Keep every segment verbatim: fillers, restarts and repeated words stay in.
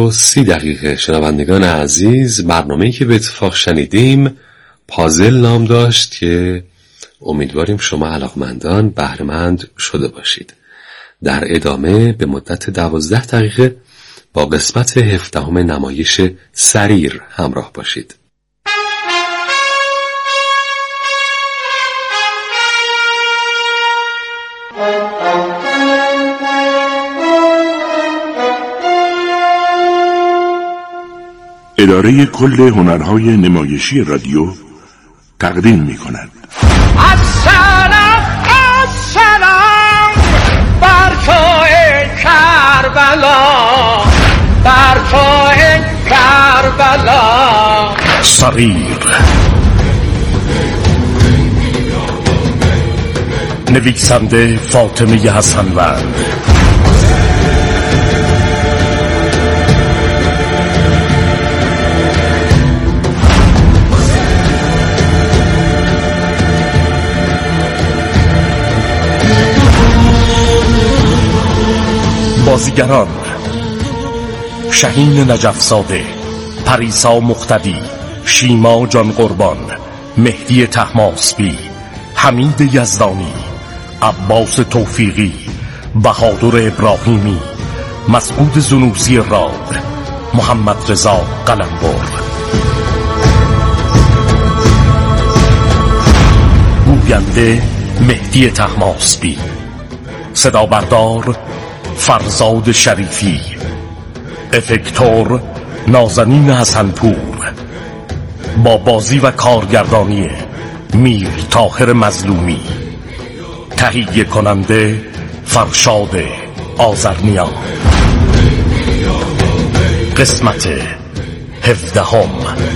و سی دقیقه. شنوندگان عزیز، برنامه‌ای که به اتفاق شنیدیم پازل نام داشت که امیدواریم شما علاقمندان بهره‌مند شده باشید. در ادامه به مدت دوازده دقیقه با قسمت هفدهم نمایش سریر همراه باشید. اداره کل هنرهای نمایشی رادیو تقدیم می کند. السلام السلام بر کوه کربلا، بر کوه کربلا. سریر، نویسنده فاطمه حسنوند، بازیگران: شهین نجفزاده، پریسا مقتدی، شیما جان قربان، مهدی طهماسبی، حمید یزدانی، عباس توفیقی، بهادر ابراهیمی، مسعود زنوزی راد، محمد رضا قلمبر. گوینده مهدی طهماسبی، صدا بردار فرزاد شریفی، افکتور نازنین حسنپور، با بازی و کارگردانی میر طاهر مظلومی، تهیه کننده فرشاد آذرنیا. قسمت هفدهم.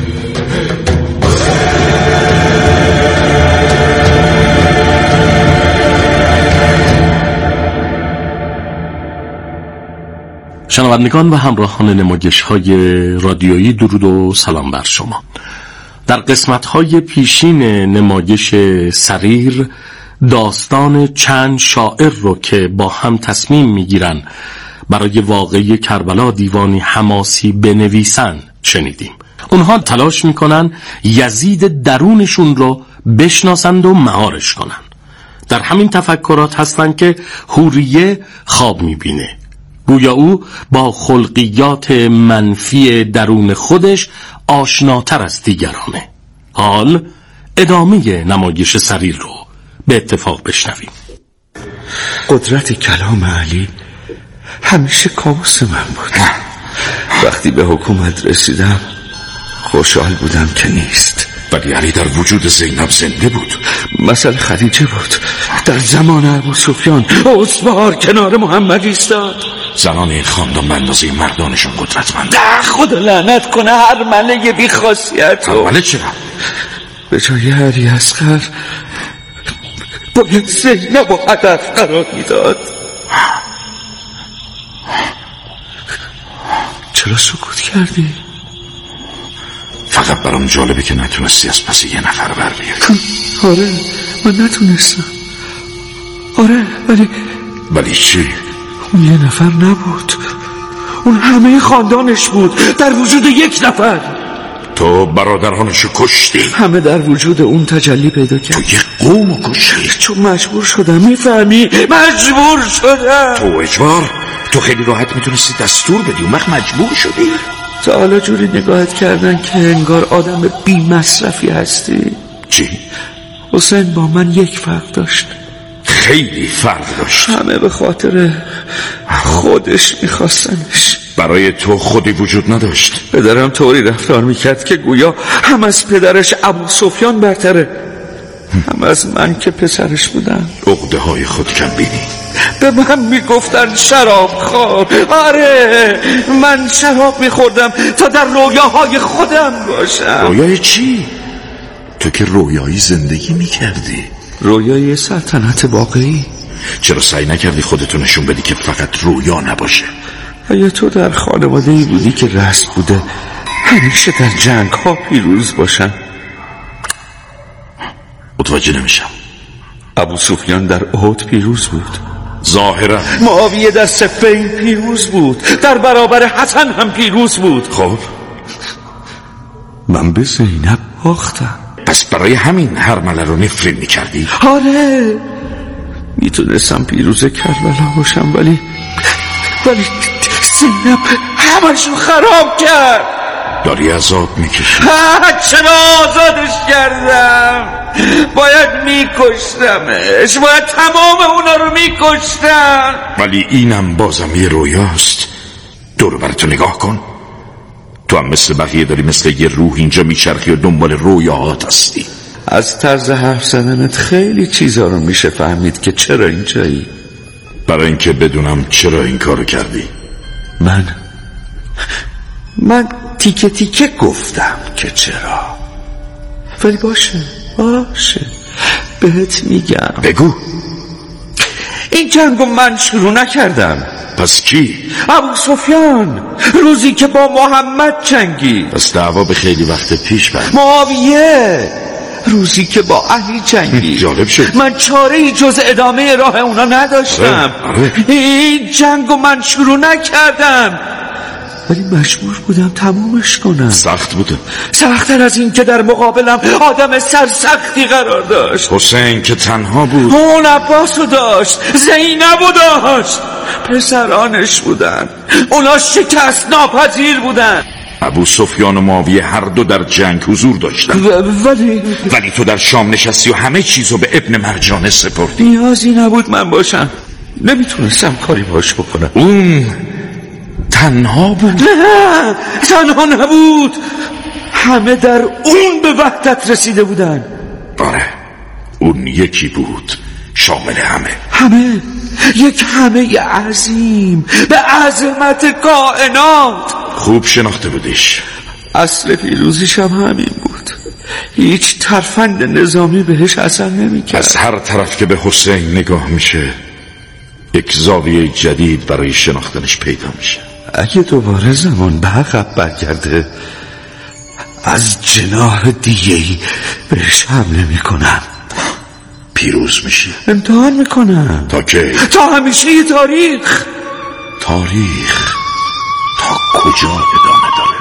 شنوندگان و همراهان نمایش‌های رادیویی، درود و سلام بر شما. در قسمت‌های پیشین نمایش سریر داستان چند شاعر رو که با هم تصمیم می‌گیرن برای واقعه کربلا دیوانی حماسی بنویسن شنیدیم. اونها تلاش می‌کنن یزید درونشون رو بشناسند و مهارش کنن. در همین تفکرات هستن که حوریه خواب می‌بینه، گویا او با خلقیات منفی درون خودش آشناتر از دیگرانه. حال ادامه نمایش سریر رو به اتفاق بشنویم. قدرت کلام علی همیشه کابوس من بود. وقتی به حکومت رسیدم خوشحال بودم که نیست. ولی علی در وجود زینب زنده بود. مثل خدیجه بود. در زمان ابوسفیان استوار کنار محمد ایستاد. زنان این خاندان به اندازه مردانشون قدرتمند. خدا لعنت کنه هر ملک بی خاصیت. هر ملک چرا؟ به جای علی اصغر باید زینب و هدف قرار میداد. چرا سکوت کردی؟ فقط برام جالبه که نتونستی از پس یه نفر بر بیاری. آره من نتونستم. آره ولی ولی چی؟ اون یه نفر نبود، اون همه خاندانش بود در وجود یک نفر. تو برادرانشو کشتی. همه در وجود اون تجلی پیدا کرد. تو یه قومو کشتی. چون مجبور شدم. میفهمی؟ مجبور شدم. تو اجبار؟ تو خیلی راحت میتونستی دستور بدی اون وقت مجبور شدی. تا حالا جوری نگاهت کردن که انگار آدم بی مصرفی هستی. چی؟ حسین با من یک فرق داشت. خیلی فرق داشت. همه به خاطر خودش میخواستنش. برای تو خودی وجود نداشت. پدرم طوری رفتار میکرد که گویا هم از پدرش ابوسفیان برتره، هم از من که پسرش بودم. عقده های خود کم بینی. به من میگفتن شراب خور. آره من شراب میخوردم تا در رویاهای خودم باشم. رویای چی؟ تو که رویایی زندگی میکردی. رویای سلطنت واقعی. چرا سعی نکردی خودتو نشون بدی که فقط رویا نباشه؟ اگه تو در خانواده‌ای بودی که رسم بوده همیشه در جنگ ها پیروز باشن. متوجه نمیشم. ابوسفیان در احد پیروز بود. ظاهرا معاویه در صفین پیروز بود، در برابر حسن هم پیروز بود. خب من به زینب باختم. پس برای همین هرمله رو نفرین میکردی؟ آره، میتونستم پیروز کربلا باشم، ولی ولی زینب همشو خراب کرد. داری عذاب میکشی؟ چرا آزادش کردم؟ باید میکشتمش، باید تمام اونا رو میکشتم. ولی اینم بازم یه رویاست. دور براتو نگاه کن، تو هم مثل بقیه داری مثل یه روح اینجا میچرخی و دنبال رویاهات هستی. از طرز حرف زدنت خیلی چیزا رو میشه فهمید که چرا اینجایی. برای اینکه بدونم چرا این کارو کردی. من من تیکه تیکه گفتم که چرا، ولی باشه باشه بهت میگم. بگو. این جنگو من شروع نکردم. پس کی؟ ابو سفیان، روزی که با محمد جنگید. پس دعوا به خیلی وقت پیش بند. معاویه، روزی که با علی جنگید. جالب شد. من چاره‌ای جز ادامه راه اونا نداشتم. آره. این جنگو من شروع نکردم، ولی مجبور بودم تمومش کنم. سخت بوده؟ سخت‌تر از این که در مقابلم آدم سرسختی قرار داشت. حسین که تنها بود. اون عباسو داشت، زینبو داشت، پسرانش بودن، اونا شکست ناپذیر بودن. ابو سفیان و معاویه هر دو در جنگ حضور داشتن، ولی ولی تو در شام نشستی و همه چیزو به ابن مرجانه سپردی. نیازی نبود من باشم، نمیتونستم کاری باش بکنم. اون تنها بود؟ نه، تنها نبود، همه در اون به وحدت رسیده بودن. آره، اون یکی بود شامل همه. همه، یک همه عظیم به عظمت کائنات. خوب شناخته بودیش. اصل پیروزیش هم همین بود، هیچ ترفند نظامی بهش اثر نمی‌کرد. از هر طرف که به حسین نگاه میشه یک زاویه جدید برای شناختنش پیدا میشه. اگه دوباره زمان به عقب برگرده از جناح دیگه‌ای بهش حمله میکنم. پیروز میشی؟ امتحان میکنم. تا کی؟ تا همیشه تاریخ. تاریخ تا کجا ادامه داره؟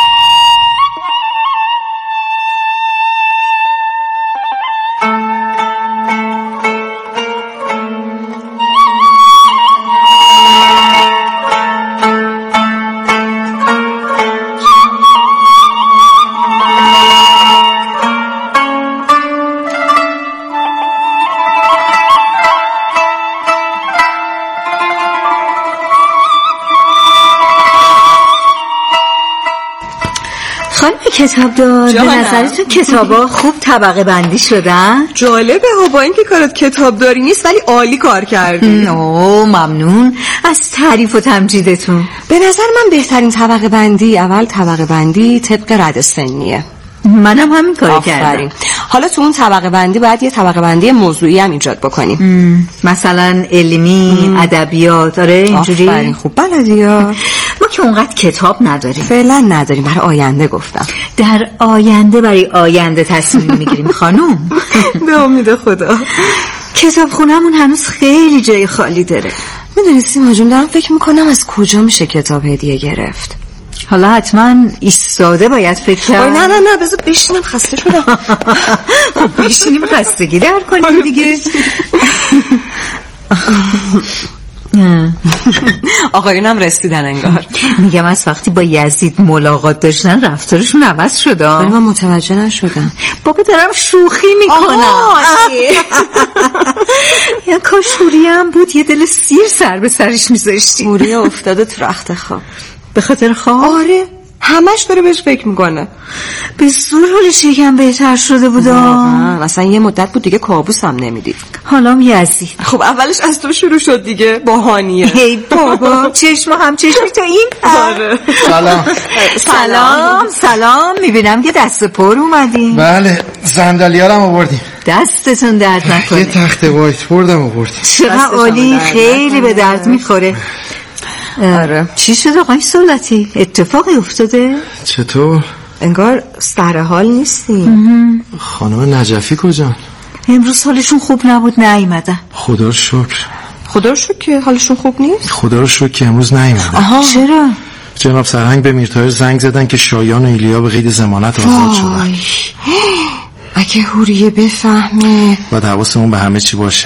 کتاب دار، به نظرتون کتابا خوب طبقه بندی شدن؟ جالبه ها، با اینکه کارت کتاب داری نیست ولی عالی کار کردی. اوه ممنون از تعریف و تمجیدتون. به نظر من بهترین طبقه بندی اول طبقه بندی طبق رد سنیه. منم همین کارو کردم. حالا تو اون طبقه بندی باید یه طبقه بندی موضوعی هم ایجاد بکنیم. مثلا علمی، ادبیات، آره اینجوری. آفرین، خوب بلدی ها. ما که اونقدر کتاب نداریم. فعلا نداریم، برای آینده گفتم. در آینده برای آینده تصمیم میگیریم خانوم. به امید خدا. کتاب خونمون هنوز خیلی جای خالی داره. میدونی سیما جون، دارم فکر میکنم از کجا میشه کتاب هدیه گرفت. حالا حتما ایستاده باید فکر کرد. نه نه نه بذار بشینم، خسته شدم. خب بشینیم خستگی در کنیم دیگه. آقایونم رسیدن انگار. میگم از وقتی با یزید ملاقات داشتن رفتارشون عوض شده. ولی من متوجه نشدم. بابا دارم شوخی میکنم. یا کاش هوریه هم بود یه دل سیر سر به سرش میذاشتی. هوریه افتاده تو رخت خواب. به خاطر خواب؟ آره، همش داره بهش فکر میکنه. به زور حالش یکم بهتر شده بودا. مثلا یه مدت بود دیگه کابوس هم نمیدید. حالا یزید. خب اولش از تو شروع شد دیگه، با هانیه. ای بابا چشم هم چشمی تا این. آره. سلام. سلام سلام. میبینم که دست پر اومدیم. بله، صندلی‌هارم آوردیم. دستتون درد نکنه. یه تخت وایت بوردم آوردیم. چقدر عالی، خیلی به درد میخوره. آره. چی شد آقای سولتی؟ اتفاقی افتاده؟ چطور؟ انگار سر حال نیستیم. خانم نجفی کجا؟ امروز حالشون خوب نبود، نیومدن. خدا رو شکر. خدا رو شکر که حالشون خوب نیست. خدا رو شکر که امروز نیومدن. آها چرا؟ جناب سرهنگ به میرطاهر زنگ زدن که شایان و ایلیا به قید ضمانت آزاد شدن. اگه حوریه بفهمه باید حواسمون به همه چی باشه.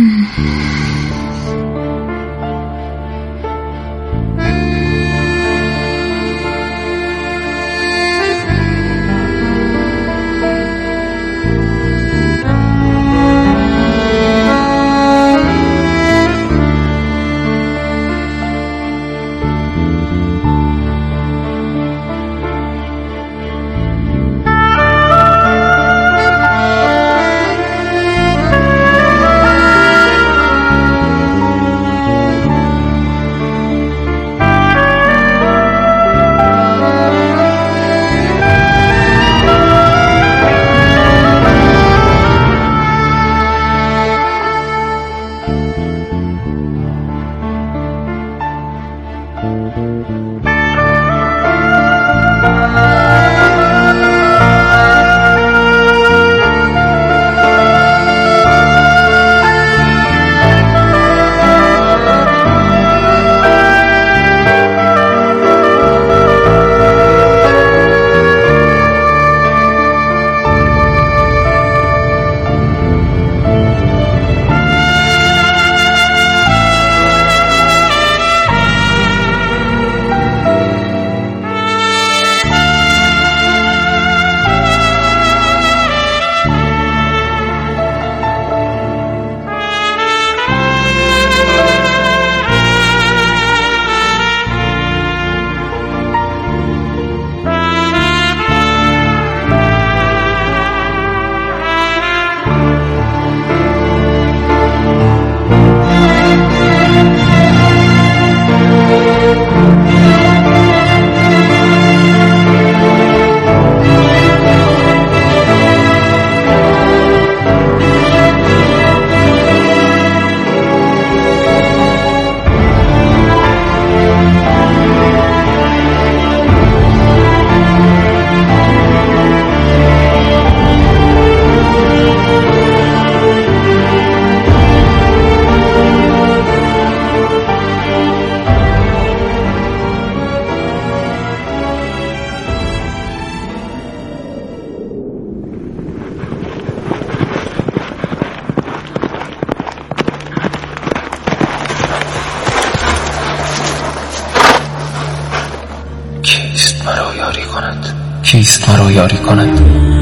کیست مرا یاری کند؟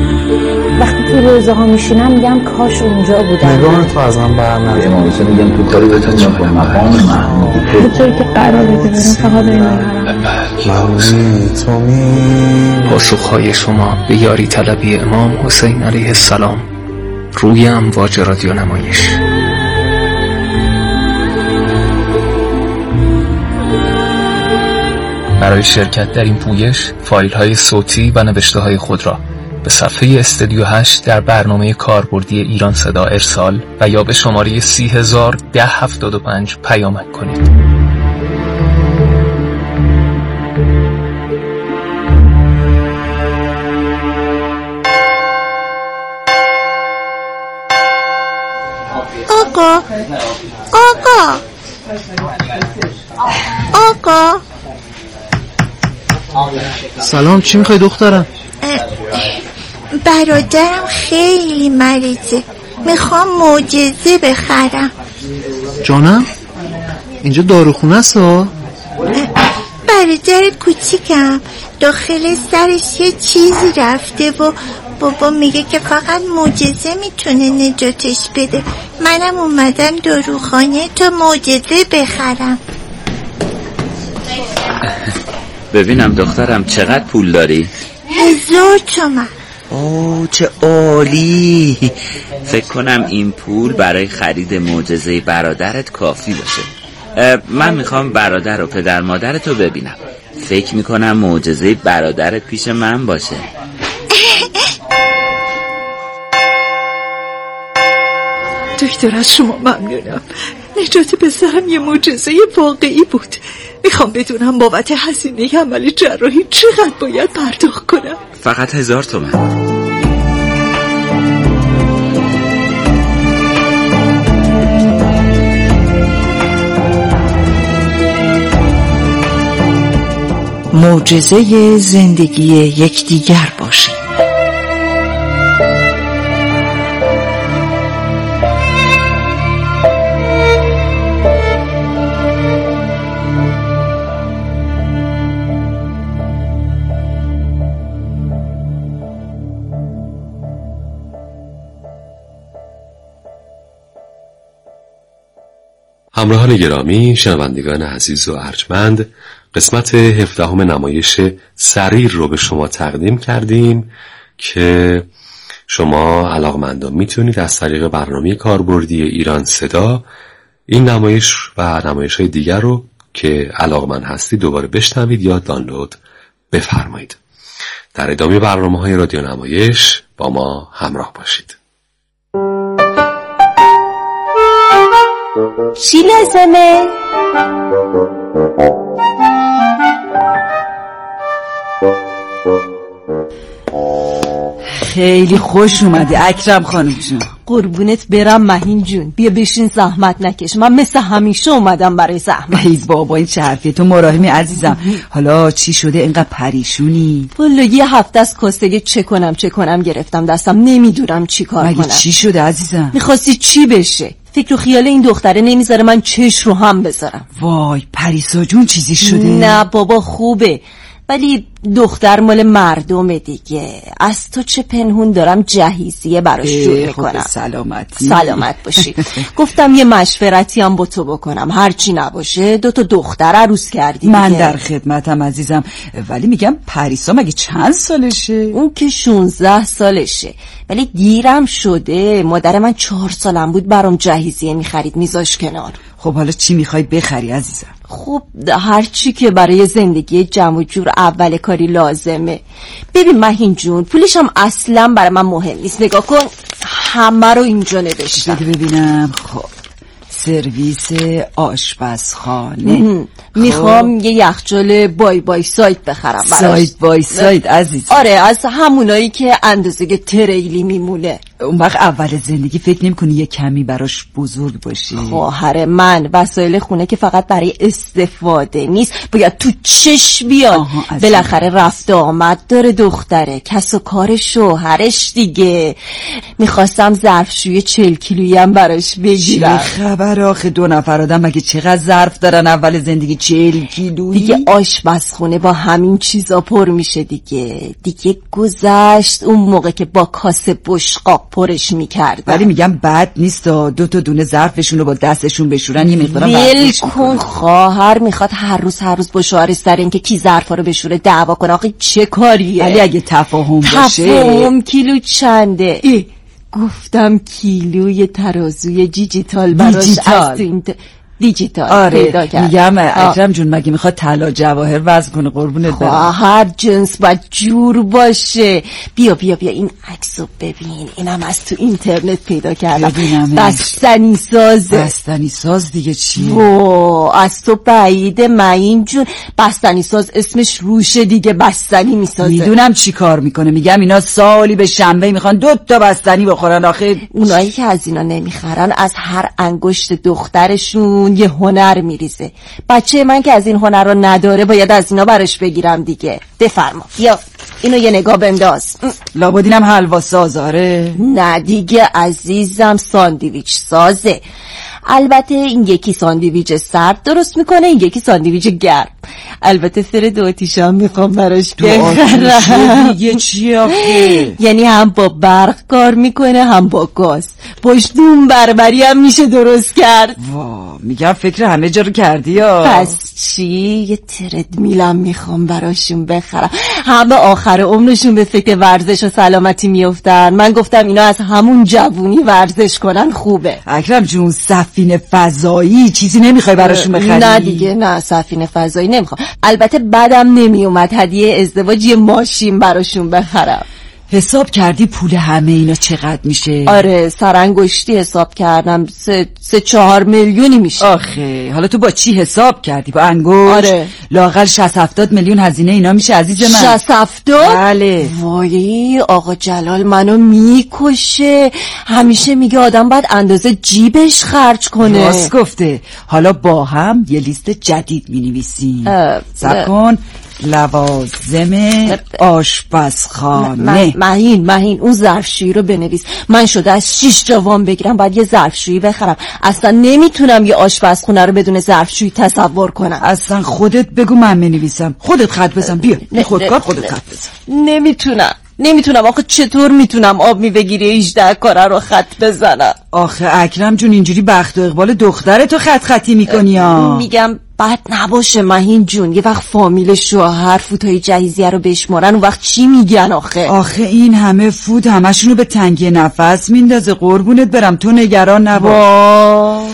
وقتی تو روزه ها میشینم میگم کاش اونجا بودم. نگاه تو از هم بر نده. امام حسین میگم تو کاری بتا چه کنم مقام محمود تو جایی که قراره برم فقط این من تو می پاسخهای شما به یاری طلبی امام حسین علیه السلام روی امواج رادیو نمایش. برای شرکت در این پویش فایل های صوتی و نوشته های خود را به صفحه استودیو هشت در برنامه کاربردی ایران صدا ارسال و یا به شماره سی هزار ده هفتاد و پنج پیامک کنید. آقا آقا آقا سلام، چی میخوای دخترم؟ برادرم خیلی مریضه، میخوام معجزه بخرم. جانم اینجا داروخونه است ها؟ برادر کوچیکم داخل سرش یه چیزی رفته و بابا میگه که فقط معجزه میتونه نجاتش بده. منم اومدم داروخانه تا معجزه بخرم. ببینم دخترم چقدر پول داری؟ هزار تومن. اوه چه عالی. فکر کنم این پول برای خرید معجزه برادرت کافی باشه. من میخوام برادر و پدر مادرتو ببینم. فکر میکنم معجزه برادرت پیش من باشه. دکتر از شما ممنونم. نجات پسرم یه معجزه واقعی بود. میخوام بدونم بابت هزینه عمل جراحی چقدر باید پرداخت کنم؟ فقط هزار تومن. معجزه زندگی یکدیگر باشیم. همراهان گرامی، شنوندگان عزیز و ارجمند، قسمت هفدهم نمایش سریر رو به شما تقدیم کردیم که شما علاقمندان میتونید از طریق برنامه کاربردی ایران صدا این نمایش و نمایش های دیگر رو که علاقمند هستید دوباره بشنوید یا دانلود بفرمایید. در ادامه برنامه های رادیو نمایش با ما همراه باشید. چی لازمه؟ خیلی خوش اومدی اکرم خانم جون. قربونت برم مهین جون، بیا بشین زحمت نکش، من مثل همیشه اومدم برای زحمت. ای بابا این چه حرفیه، تو مراهمی عزیزم. حالا چی شده اینقدر پریشونی؟ والا یه هفته از کاسه چه کنم چه کنم گرفتم دستم، نمیدونم چی کار کنم. مگه چی شده عزیزم؟ میخواستی چی بشه؟ فکر و خیال این دختره نمیذاره من چش رو هم بذارم. وای پریسا جون چیزی شده؟ نه بابا خوبه، ولی دختر مال مردمه دیگه. از تو چه پنهون دارم جهیزیه براش جور میکنم. سلامت سلامت باشی. گفتم یه مشورتی هم با تو بکنم، هرچی نباشه دو تا دختر عروس کردی من دیگه. در خدمتم عزیزم، ولی میگم پریسا مگه چند سالشه؟ اون که شونزده سالشه، ولی دیرم شده. مادر من چهار سالم بود برام جهیزیه میخرید میذاش کنار. خب حالا چی میخوای بخری عزیزم؟ خب هر چی که برای زندگی جمع و جور اول کاری لازمه. ببین مهین جون، پولش هم اصلا برای من مهم نیست. نگاه کن همه رو اینجا نوشتم. بده ببینم. خب سرویس آشپزخانه. میخوام یه یخچال بای بای سایت بخرم براش. سایت بای سایت عزیز. آره از همونایی که اندازه تریلی میمونه. اون وقت اول زندگی فکر نمی کنی یه کمی براش بزرگ باشی؟ خواهر من وسایل خونه که فقط برای استفاده نیست، باید تو چش بیاد. بالاخره رفت آمد داره دختره، کس و کار شوهرش دیگه. میخواستم ظرفشوی چل کیلویی هم براش بگیرم. چه خبر آخه دو نفر آدم مگه چقدر ظرف دارن اول زندگی؟ چل کیلویی دیگه. آشپزخونه با همین چیزا پر میشه دیگه. دیگه گذشت اون موقع که با کاسه بشقاب پرش میکردن. ولی میگم بد نیست دو تا دونه ظرفشون رو با دستشون بشورن یه مقدارم ورزش کن. خواهر میخواد هر روز هر روز با شوهرش سر این که کی ظرفا رو بشوره دعوا کنه. آخه چه کاریه؟ ولی اگه تفاهم باشه. تفاهم کیلو چنده؟ ای گفتم کیلوی ترازوی دیجیتال براش از این دیجیتال آره پیدا کرد. میگم اکرم جون مگه میخواد طلا جواهر وزن کنه قربونت برم؟ هر جنس باید جور باشه. بیا بیا بیا این عکسو ببین، اینم از تو اینترنت پیدا کردم. بستنی سازه. بستنی ساز دیگه چی؟ او از تو بعید مهین جون. بستنی ساز اسمش روشه دیگه، بستنی میسازه. میدونم چی کار میکنه. میگم اینا سالی به شنبه میخوان دو تا بستنی بخورن. آخه اونایی که از اینا نمیخرن از هر انگشت دخترشون یه هنر میریزه. بچه من که از این هنر رو نداره باید از اینا براش بگیرم دیگه. بفرما یا اینو یه نگاه بنداز. لابدینم حلوا سازاره؟ نه دیگه عزیزم، ساندویچ سازه. البته این یکی ساندویچ سرد درست میکنه، این یکی ساندویچ گرم. البته فر دو آتیش هم میخوام براش بخرم. دیگه چی آخه؟ یعنی هم با برق کار میکنه هم با گاز. باش دوم بربری هم میشه درست کرد. وا میگم فکر همه جا رو کردی یا؟ پس چی؟ یه ترد میلم میخوام براشون بخرم. همه آخر عمرشون به فکر ورزش و سلامتی میافتن. من گفتم اینا از همون جوونی ورزش کنن خوبه. اکرم جون سفینه فضایی چیزی نمیخوای براشون بخری؟ نه دیگه نه، سفینه فضایی نمیخوام. البته بعدم نمیومد هدیه ازدواج یه ماشین براشون بخرم. حساب کردی پول همه اینا چقدر میشه؟ آره سرانگشتی حساب کردم، سه, سه چهار میلیونی میشه. آخه حالا تو با چی حساب کردی؟ با انگشت؟ آره لااقل شصت هفتاد میلیون هزینه اینا میشه عزیز من. شصت هفتاد؟ بله. وای آقا جلال منو میکشه. همیشه میگه آدم باید اندازه جیبش خرج کنه. راست گفته. حالا با هم یه لیست جدید مینویسیم. صبر کن لوازم آشپزخانه. مهین مهین اون ظرفشویی رو بنویس. من شده از شیش جا وام بگیرم باید یه ظرفشویی بخرم. اصلا نمیتونم یه آشپزخونه رو بدون ظرفشویی تصور کنم. اصلا خودت بگو من بنویسم. خودت خط بزن. بیا خودکار خودت خط بزن. نمیتونم نمیتونم آخه چطور میتونم آب میبگیری هجده کاره رو خط بزنم؟ آخه اکرم جون اینجوری بخت و اقبال دختره تو خط خطی میکنی ها. میگم بد نباشه مهین جون، یه وقت فامیل شوهر فوتای جهیزیه رو بشمارن اون وقت چی میگن آخه؟ آخه این همه فوت همشونو به تنگی نفس میندازه. قربونت برم تو نگران نباش.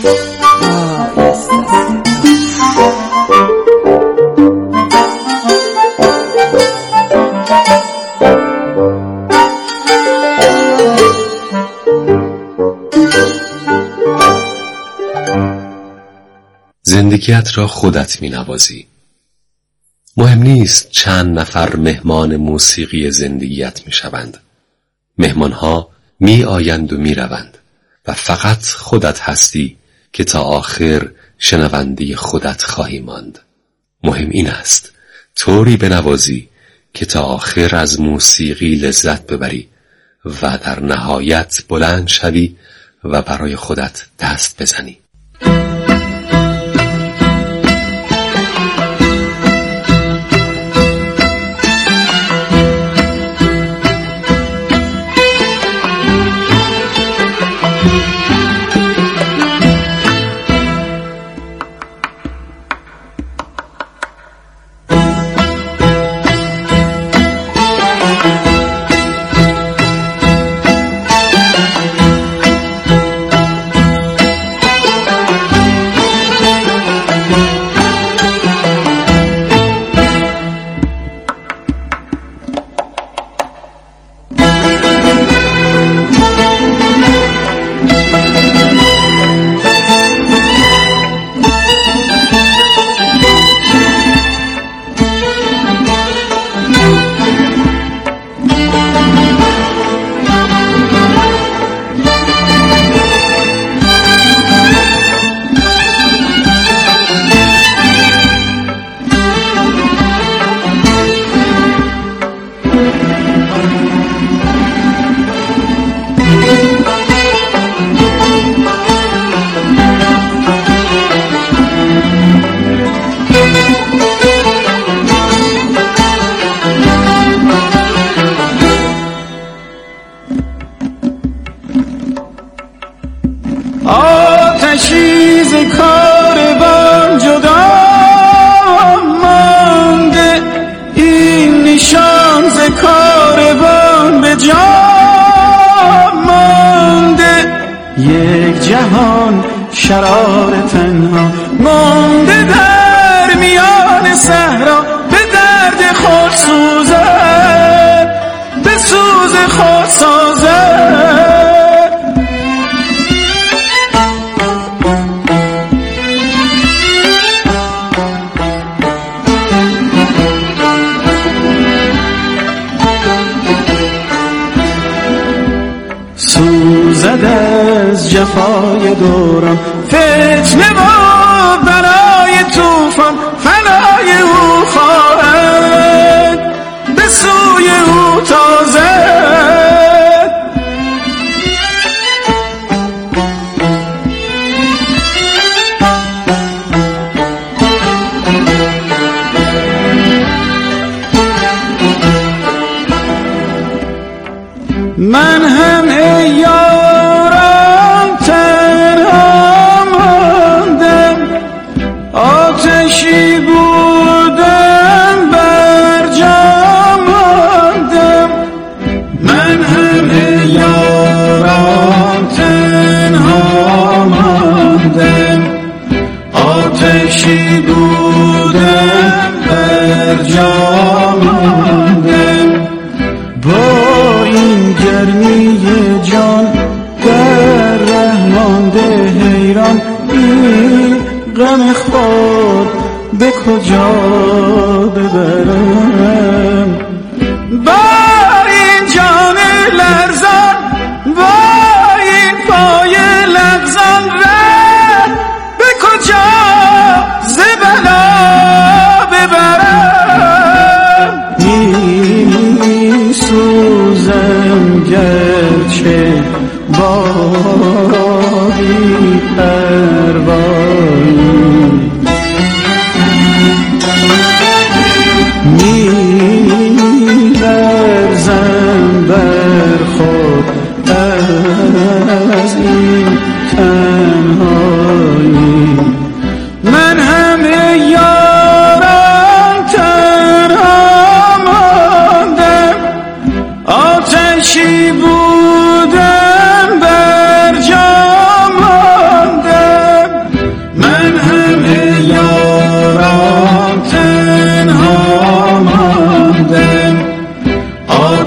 زندگیت را خودت می نوازی. مهم نیست چند نفر مهمان موسیقی زندگیت می شوند. مهمانها می آیند و می روند و فقط خودت هستی که تا آخر شنونده خودت خواهی ماند. مهم این است طوری بنوازی که تا آخر از موسیقی لذت ببری و در نهایت بلند شوی و برای خودت دست بزنی. آتشی ز کاروان جدا مانده، این نشان ز کاروان به جا مانده. یک جهان شرار تنها مانده در میان صحرا، به درد خود سوزد به سوز خود سازد. سوزد از جفای دوران، فتنه و بلای توفان، فنای او خواهد به سوی او تازد. من هم ای یارم تنها ماندم، آتشی بودم بر جا ماندم. من هم ای یارم تنها ماندم، آتشی بودم بر جا ماندم. با این گرمی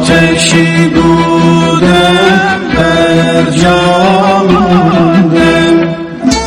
آتشی بودم بر جا ماندم.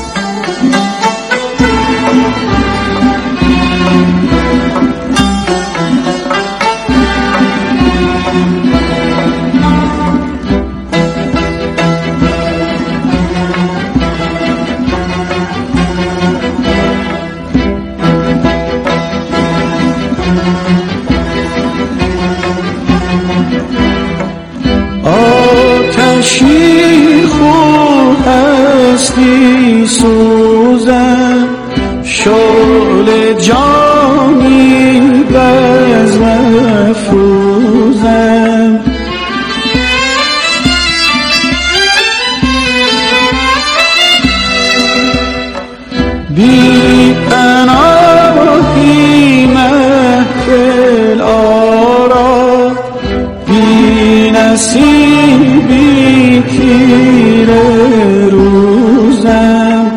آتشی خود هستی سوزم، شعله جانی بزم افروزم. بی پناهی محفل آرا، بی نصیبی تیره روزم.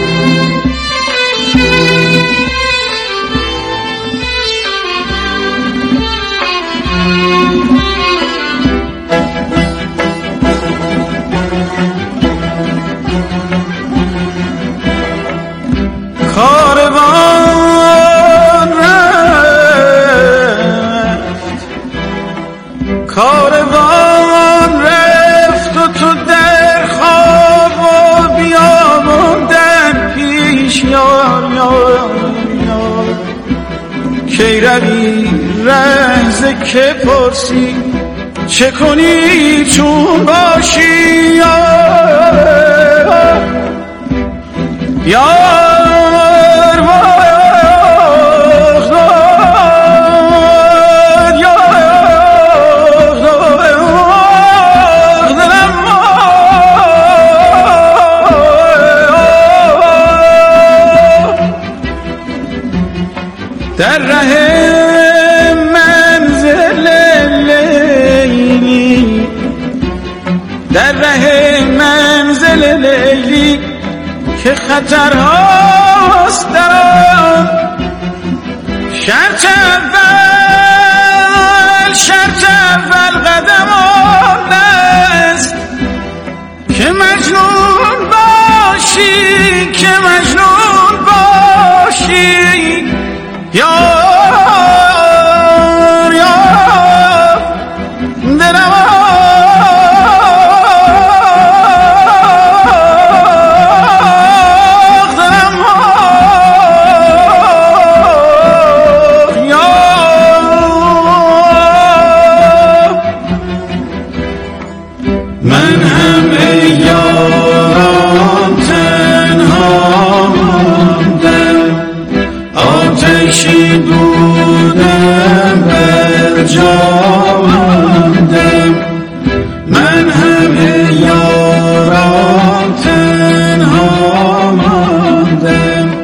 کاروان رفت، کاروان رفت و تو در خواب و بیابان در پیش یار یار یار. کی روی رهزه که پرسی چه کنی چون باشی یار یار. در ره منزل لیلی، در ره منزل لیلی که خطرهاست در آن. شرط اول شرط اول قدم آن است که مجنون باشی، که مجنون باشی یار یار. دلم آخ دلم آخ یار. من هم ای یاران تنها ماندم، آتشی بودم بر جا ماندم. من همه یاران تنها ماندم،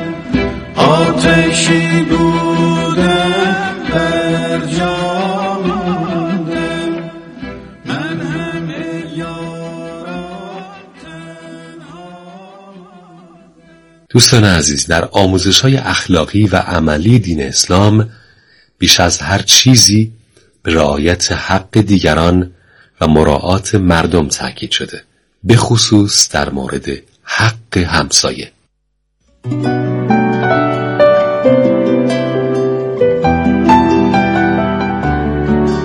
آتشی بودم بر جا ماندم. من همه یاران تنها. دوستان عزیز، در آموزش‌های اخلاقی و عملی دین اسلام بیش از هر چیزی به رعایت حق دیگران و مراعات مردم تاکید شده، به خصوص در مورد حق همسایه.